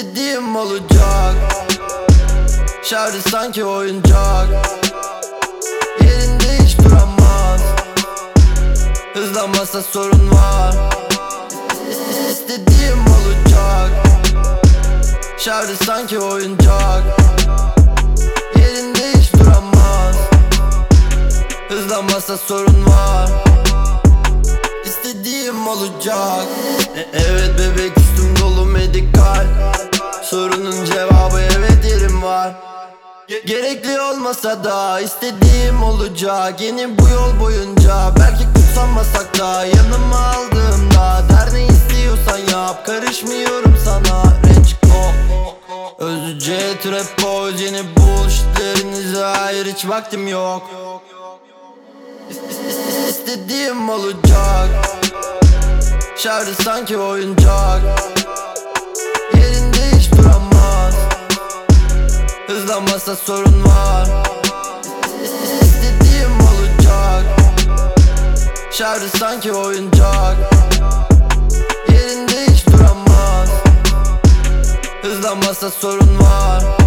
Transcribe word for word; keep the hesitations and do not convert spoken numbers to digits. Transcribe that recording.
İstediğim olacak. Şarjı sanki oyuncak. Yerinde hiç duramaz. Hızlanmazsa sorun var. İstediğim olacak. Şarjı sanki oyuncak. Yerinde hiç duramaz. Hızlanmazsa sorun var. İstediğim olacak. e Evet bebek, üstüm dolu medikal. Sorunun cevabı evet, yerim var. Gerekli olmasa da istediğim olacak. Yeni bu yol boyunca belki kutsanmasak da yanıma aldığımda der ne istiyorsan yap, karışmıyorum sana. Renç go Özce trap boys, yeni bullshitlerinize hayır hiç vaktim yok. İstediğim olacak. Şarjı sanki oyuncak. Yerinde hiç duramaz. Hızlanmazsa sorun var. İstediğim olacak. Şarjı sanki oyuncak. Yerinde hiç duramaz. Hızlanmazsa sorun var.